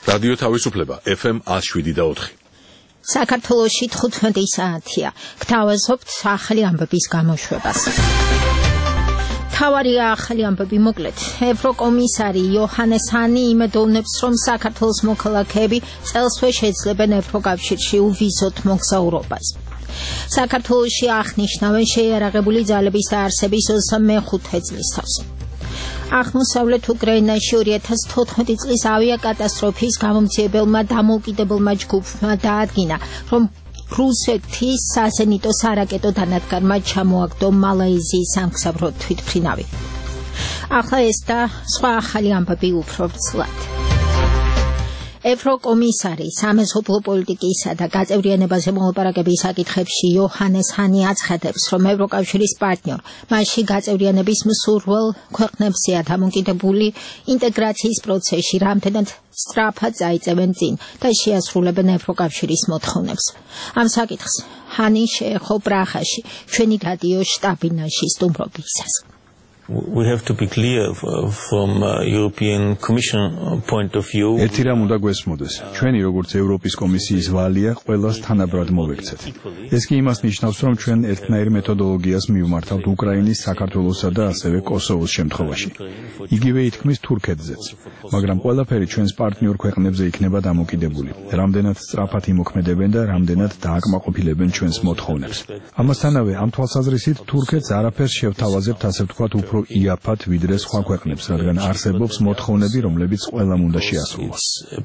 რადიო თავისუფლება FM 107.4. საქართველოში 15 საათია. გთავაზობთ ახალი ამბების გამოშვებას. თავარია ახალი ამბები მოკლედ. ევროკომისარი იოჰანეს ჰანი იმედოვნებს, რომ საქართველოს მოქალაქეები წელსვე შეძლებენ ევროკავშირში უვიზოთ მოგზაურობას. საქართველოში აღნიშნავენ შეიარაღებული ძალების დაარსების 25 წლის თავს. აღმოსავლეთ უკრაინაში 2014 წლის ავიაკატასტროფის გამომძიებელმა დამოუკიდებელმა ჯგუფმა დაადგინა, რომ რუსეთის საზენიტო სარაკეტო დანადგარმა ჩამოაგდო მალაიზიის სამგზავრო თვითმფრინავი. ახლა ეს და სხვა ახალი ამბები უფრო ვრცლად. ევროკომისარი სამეზობლო პოლიტიკისა და გაწევრიანებაზე მოლაპარაკების საკითხებში იოჰანეს ჰანი აცხადებს, რომ ევროკავშირის პარტნიორ მასში გაწევრიანების მსურველ ქვეყნებზეა დამოკიდებული ინტეგრაციის პროცესში რამდენად სწრაფად წაიწევენ წინ და შეასრულებენ ევროკავშირის მოთხოვნებს. ამ საკითხს ჰანი შეეხო პრაღაში ჩვენი რადიო შტაბ-ბინაში სტუმრობისას. We have to be clear from European Commission point of view. ერთი რამ უნდა გვესმოდეს. ჩვენი როგორც ევროპის კომისიის ვალია ყველას თანაბრად მოვექცეთ. ეს კი იმას ნიშნავს, რომ ჩვენ ერთნაირ მეთოდოლოგიას მივმართავთ უკრაინის, საქართველოსა და ასევე კოსოვოს შემთხვევაში. იგივე ითქმის თურქეთზეც. მაგრამ ყველაფერი ჩვენს პარტნიორ ქვეყნებზე იქნება დამოკიდებული. რამდენად სწრაფად იმოქმედებენ და რამდენად დააკმაყოფილებენ ჩვენს მოთხოვნებს. ამასთანავე ამ თვალსაზრისით თურქეთს არაფერს შევთავაზებთ ასე ვთქვათ უფრო იაფად ვიდრე სხვა ქვეყნებს, რადგან არსებობს მოთხოვნები, რომლებიც ყველამ უნდა შეასრულოს.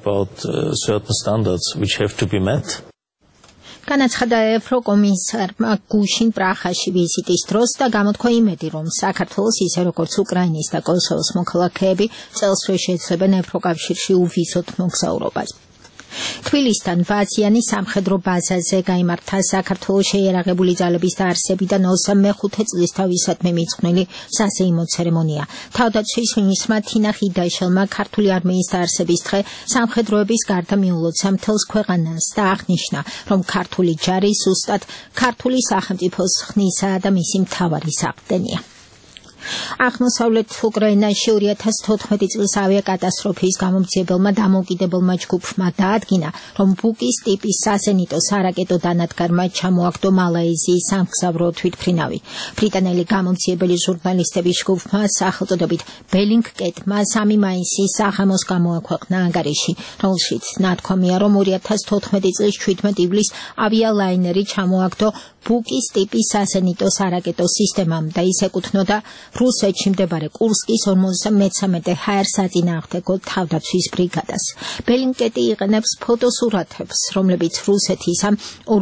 განაცხადა ევროკომისარმა გუშინ პრაღაში ვიზიტის დროს და გამოთქვა იმედი, რომ საქართველოს ისე როგორც უკრაინის და კოსოვოს მოქალაქეები წელსვე შეძლებენ ევროკავშირში უვიზოთ მოგზაურობას. თბილისთან ვაზიანი სამხედრო ბაზაზე გაიმართა საქართველოს შეიარაღებული ძალების დაარსებიდან 25 წლის თავისადმი მიძღვნილი საზეიმო ცერემონია. თავდაცვის მინისტრმა თინა ხიდაშელმა ქართული არმიის დაარსების დღე სამხედროების გარდა მიულოცა მთელს ქვეყანას და აღნიშნა, რომ ქართული ჯარი ზუსტად ქართული სახელმწიფოს ხნისა და მისი მთავარი საყრდენია. აღმოსავლეთ უკრაინაში 2014 წლის ავიაკატასტროფის გამომძიებელმა დამოუკიდებელმა ჯგუფმა დაადგინა, რომ ბუკის ტიპის საზენიტო სარაკეტო დანადგარმა ჩამოაგდო მალაიზიის სამგზავრო თვითმფრინავი. ბრიტანელი გამომძიებელი ჟურნალისტების ჯგუფმა სახელწოდებით ბელინგკეტმა 3 მაისის საღამოს გამოაქვეყნა ანგარიში, რომელშიც ნათქვამია, რომ 2014 წლის 17 ივლისს ავიალაინერი ჩამოაგდო ბუკის ტიპის საზენიტო სარაკეტო სისტემამ და ის ეკუთვნოდა რუსეთში მდებარე კურსკის 53 ჰაერ საწინააღმდეგო თავდაცვის ბრიგადას. ბელინგკეტი იყენებს ფოტოსურათებს, რომლებიც რუსეთის ამ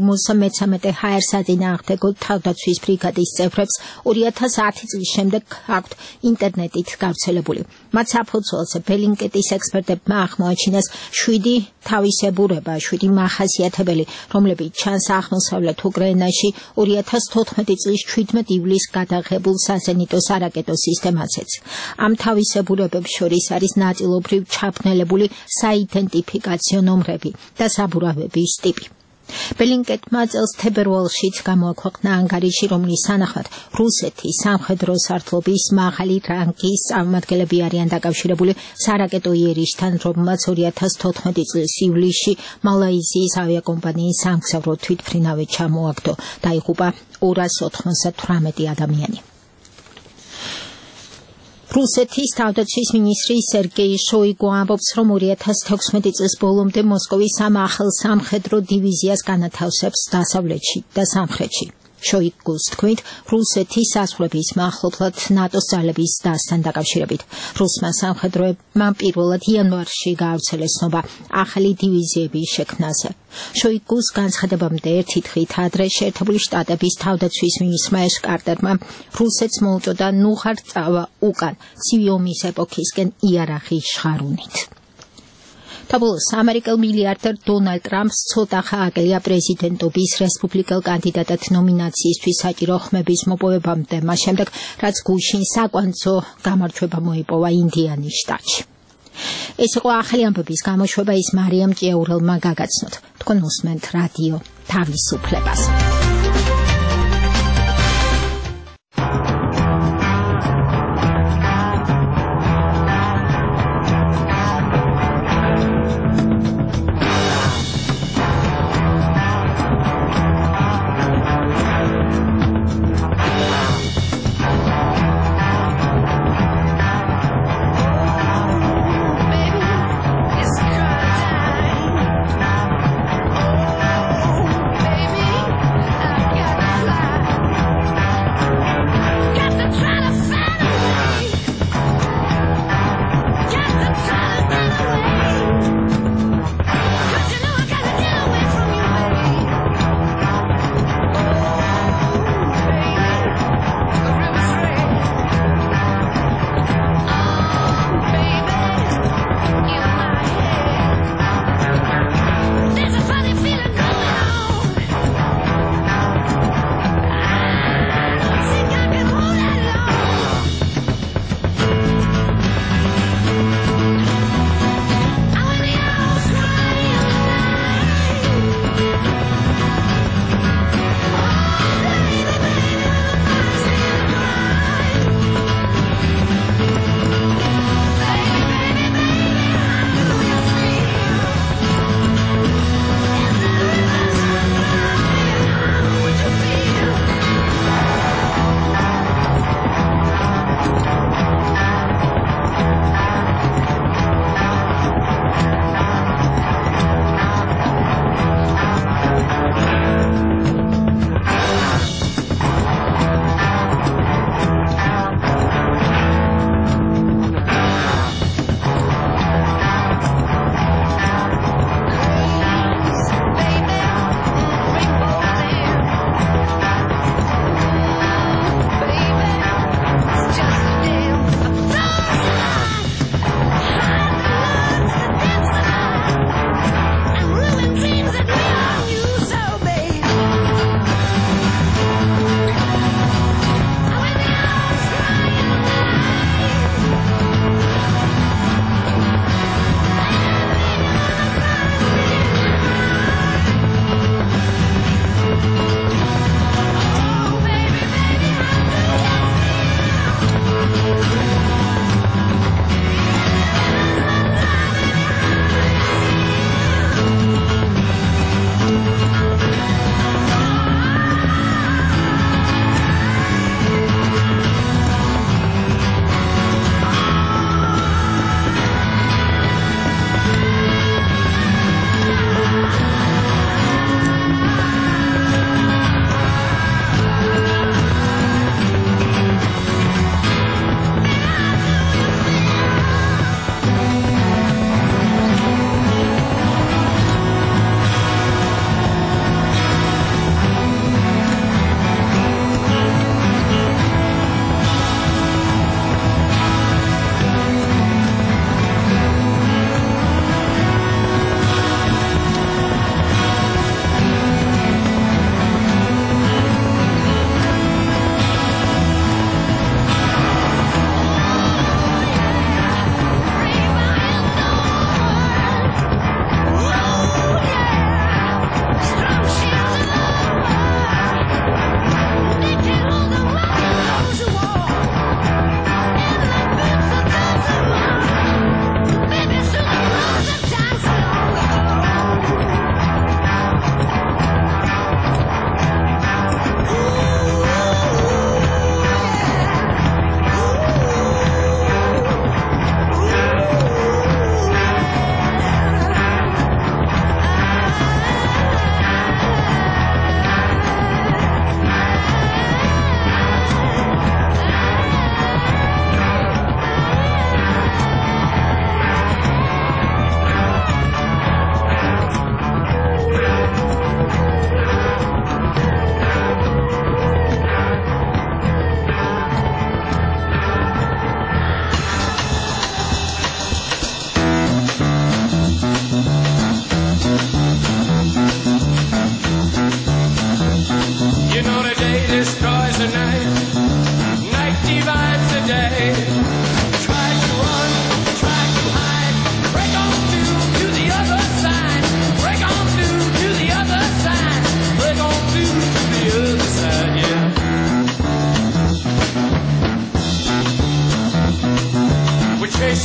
53 ჰაერ საწინააღმდეგო თავდაცვის ბრიგადის წევრებს 2010 წლის შემდეგ აქვთ ინტერნეტით გავრცელებული. მათ საფუძველზე ბელინგკეტის ექსპერტებმა აღმოაჩინეს 7 თავისებურება, 7 მახასიათებელი, რომლებიც ჩანს აღმოსავლეთ უკრაინაში 2014 წლის 17 ივლისს გადაღებულ საზენიტო სარაკეტო სისტემაზეც. ამ თავისებურებებს შორის არის ნაწილობრივ ჩაბნელებული საიდენტიფიკაციო ნომრები და საბურავების ტიპი. ბელინგკეტმა წელს თებერვალშიც გამოაქვეყნა ანგარიში, რომლის თანახმად რუსეთის სამხედრო სარდლობის მაღალი რანგის წარმომადგენლები არიან დაკავშირებული სარაკეტო იერიშთან, რომელმაც 2014 წლის ივლისში მალაიზიის ავიაკომპანიის სამგზავრო თვითმფრინავი ჩამოაგდო და იღუპა 298 ადამიანი. რუსეთის თავდაცვის მინისტრი სერგეი შოიგუ ამბობს, რომ 2016 წლის ბოლომდე მოსკოვის ამ ახალ სამხედრო დივიზიას განათავსებს დასავლეთში და სამხრეთში. შოიგუს თქმით, რუსეთის საზღვრების მახლობლად ნატოს ძალების დასთან დაკავშირებით. რუსმა სამხედროებმა პირველად იანვარში გაავრცელეს ცნობა ახალი დივიზიების შექმნაზე. შოიგუს განცხადებამდე ერთი დღით ადრე შეერთებული შტატების თავდაცვის მინისტრმა ეშ კარტერმა რუსეთს მოუწოდა ნუ ხარ წავა უკან ცივი ომის ეპოქისკენ იარაღის შხარუნით. Tabulus American მილიარდერ დონალდ ტრამპს ცოტა ხააგელია პრეზიდენტობის რესპუბლიკელ კანდიდატად ნომინაციისთვის საჭირო ხმების მოპოვებამდე, მას შემდეგ რაც გუშინ საკვანძო გამარჯვება მოიპოვა ინდიანის შტატში. ეს იყო ახალი ამბების გამოშვება, ის მარიამ ჭიაურელმა გაგაცნოთ. თქვენ უსმენთ რადიო თავისუფლებას.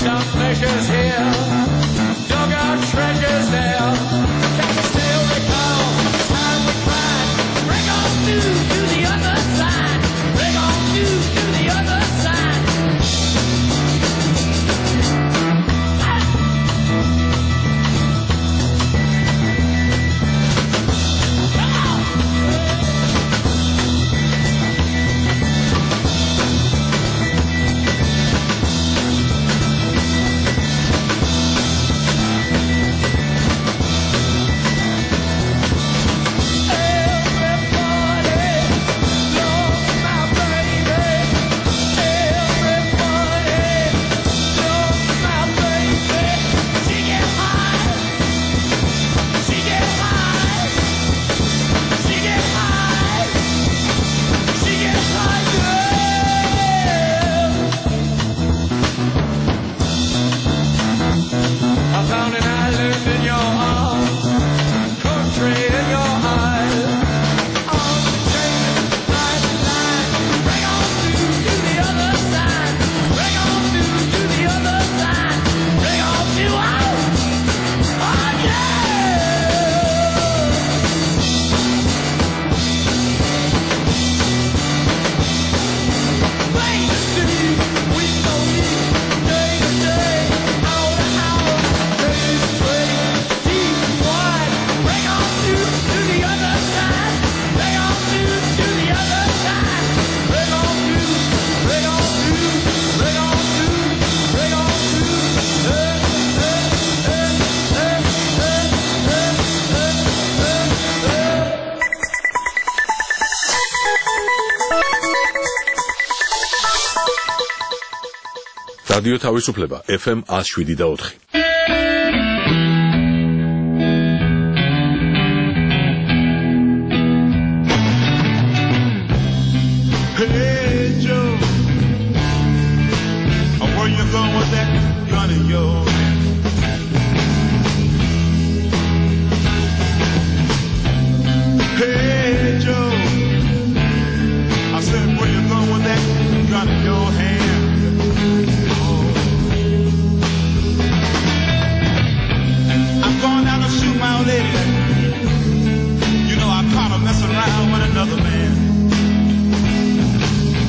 some measures here, dug our treasures there. Can you still recall how we cried? Bring on to the other side. Bring on to the other side. რადიო თავისუფლება FM 107.4. Hey Joe, where you going with that gun in your hand? Hey Joe, I said where you going with that gun in your hand? I'm going down to shoot my old lady. You know I caught her messing around with another man.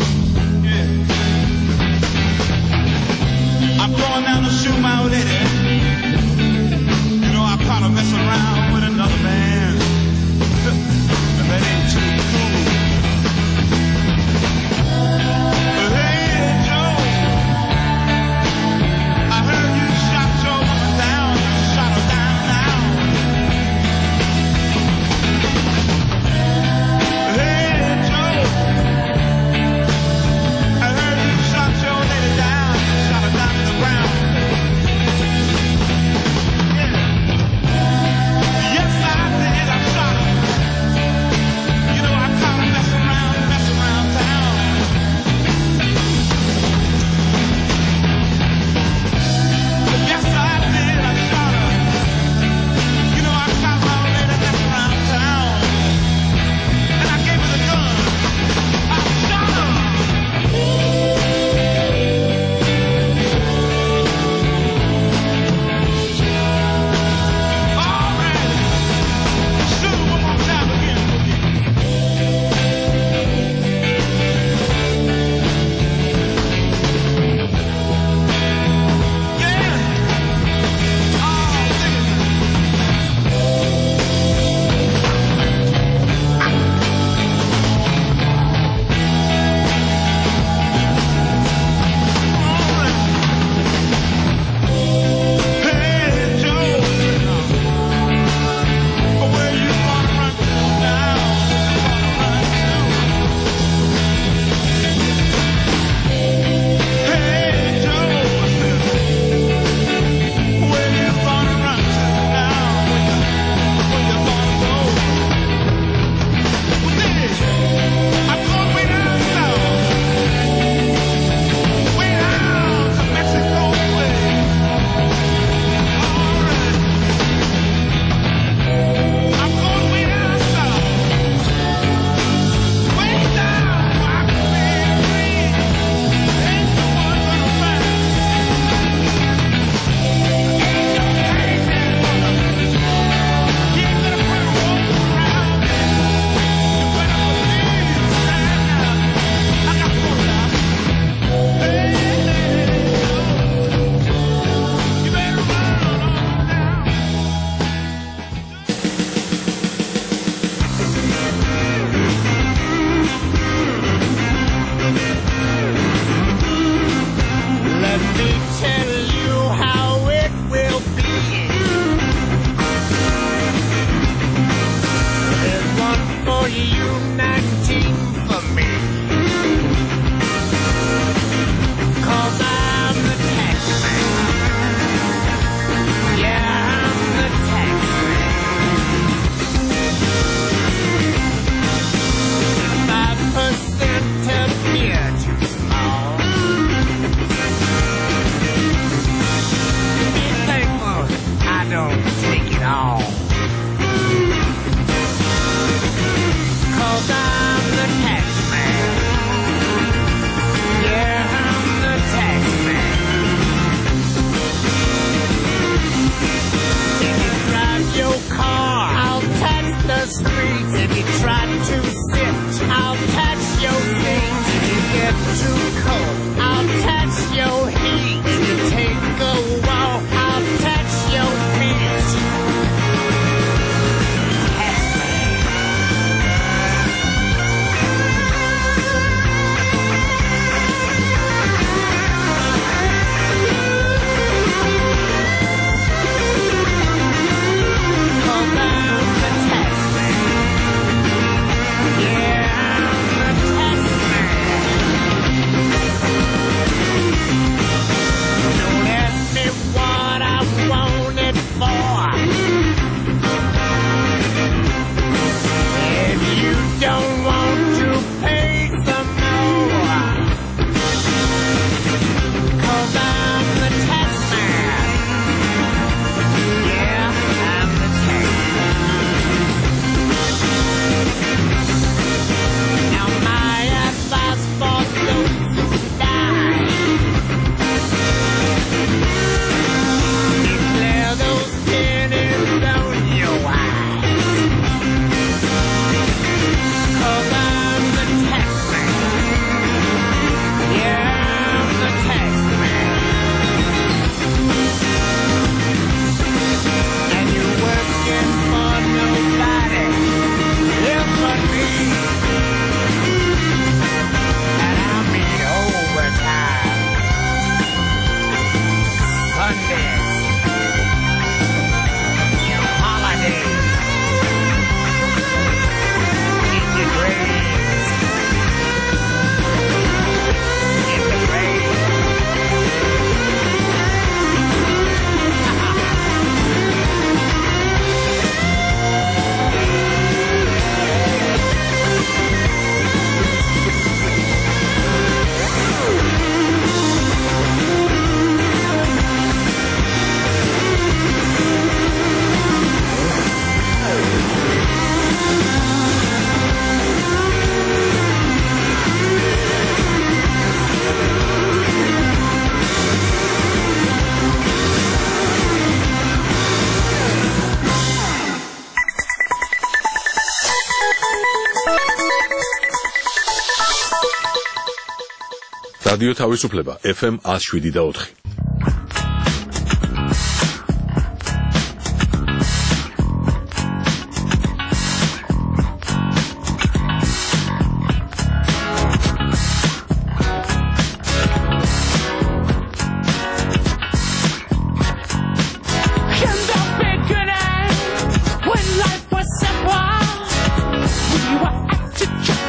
რადიო თავისუფლება FM 107.4.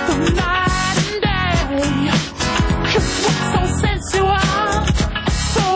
So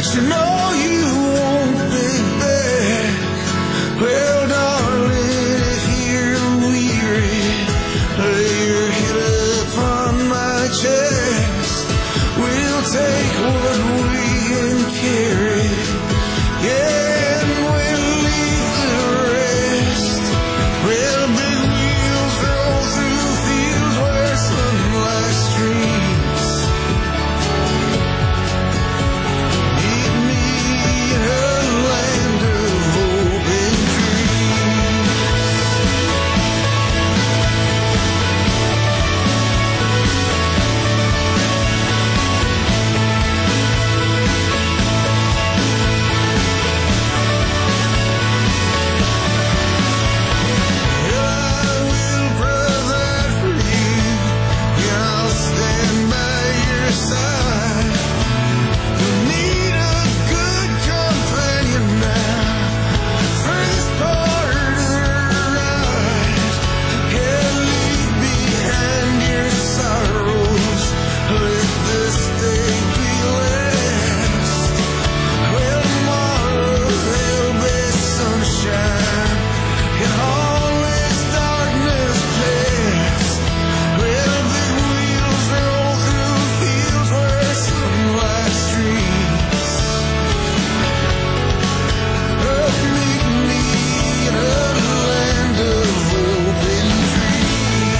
but you know you won't be back. Well, darling, if you're weary, lay your head upon my chest. We'll take what we can carry, yeah, and we'll leave the rest. Well, big wheels roll through fields where sunlight streams. Meet me in a land of hope and dreams. I will provide for you, and I'll stand by your side. You need a good companion now for this part of the ride. Yeah, leave behind your sorrows, let this day be last. Well, tomorrow there'll be sunshine, and all this darkness past. Well, big wheels roll through fields where sunlight streams. Meet me in a land of hope and dreams.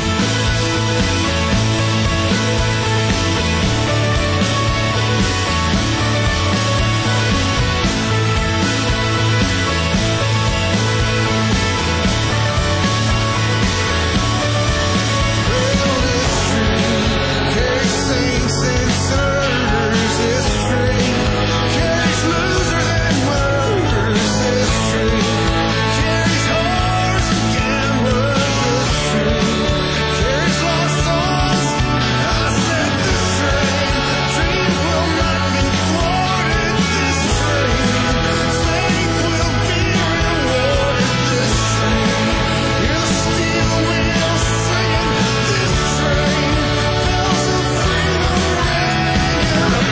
Well, this train carries saints and sinners. This train carries losers and murderers. This train carries whores and gamblers. This train carries lost souls. I said this train, dreams will not be thwarted. This train, faith will be rewarded. This train, hear the steel wheels singing. This train, bells of freedom ringing.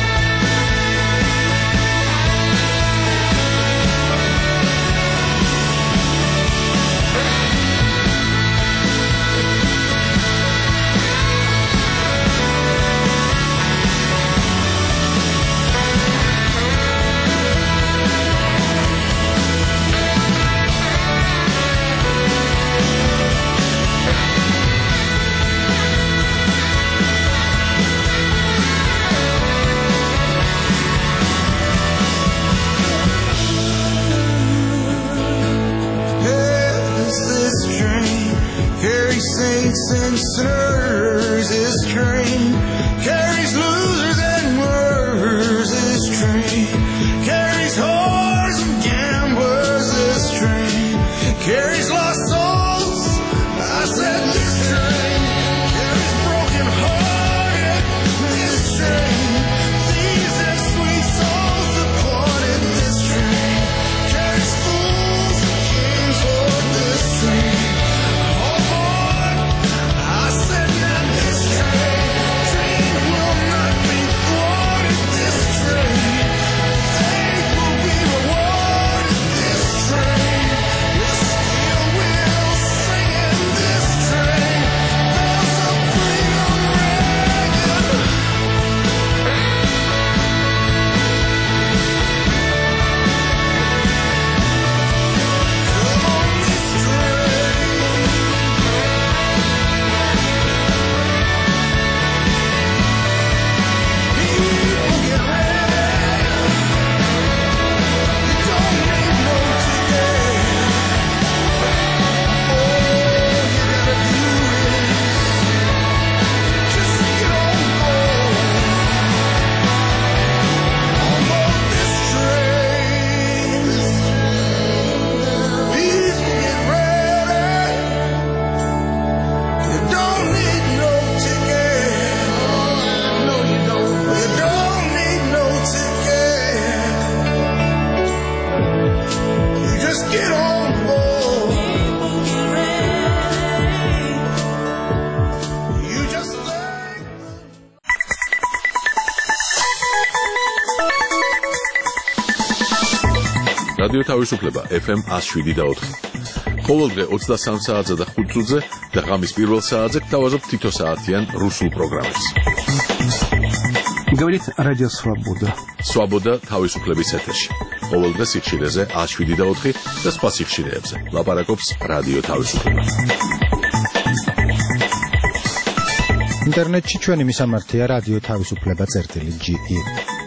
Yes, this train carries saints and sinners. This train carries losers and murderers. This train carries whores and gamblers. This train carries lost souls. I said this train carries broken hearted. This train, thieves and sweet souls departed. This train carries fools and kings on this train. Oh boy, I said now this train, dreams will რადიო თავისუფლება FM 107.4. ყოველდღე 23 საათზე და 5 წუთზე და ღამის პირველ საათზე გთავაზობთ თითო საათიან რუსულ პროგრამებს. Говорит Радио Свобода. Свобода თავისუფლების ეთერში. ყოველდღე სიხშირეზე 107.4 და სხვა სიხშირეებზე. ლაპარაკობს რადიო თავისუფლება. ინტერნეტში ჩვენი მისამართია რადიო თავისუფლება.ge